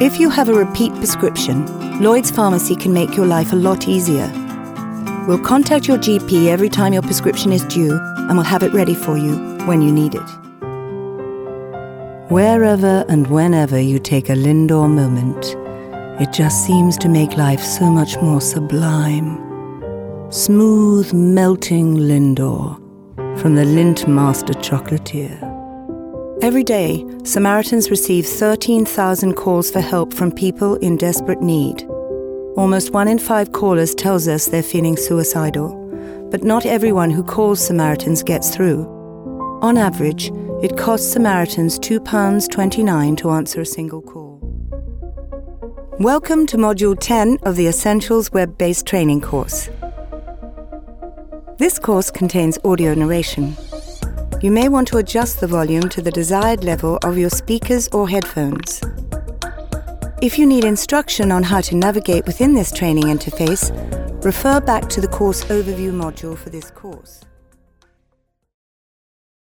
If you have a repeat prescription, Lloyd's Pharmacy can make your life a lot easier. We'll contact your GP every time your prescription is due, and we'll have it ready for you when you need it. Wherever and whenever you take a Lindor moment, it just seems to make life so much more sublime. Smooth, melting Lindor from the Lindt Master Chocolatier. Every day, Samaritans receive 13,000 calls for help from people in desperate need. Almost 1 in 5 callers tells us they're feeling suicidal, but not everyone who calls Samaritans gets through. On average, it costs Samaritans £2.29 to answer a single call. Welcome to Module 10 of the Essentials web-based training course. This course contains audio narration. You may want to adjust the volume to the desired level of your speakers or headphones. If you need instruction on how to navigate within this training interface, refer back to the course overview module for this course.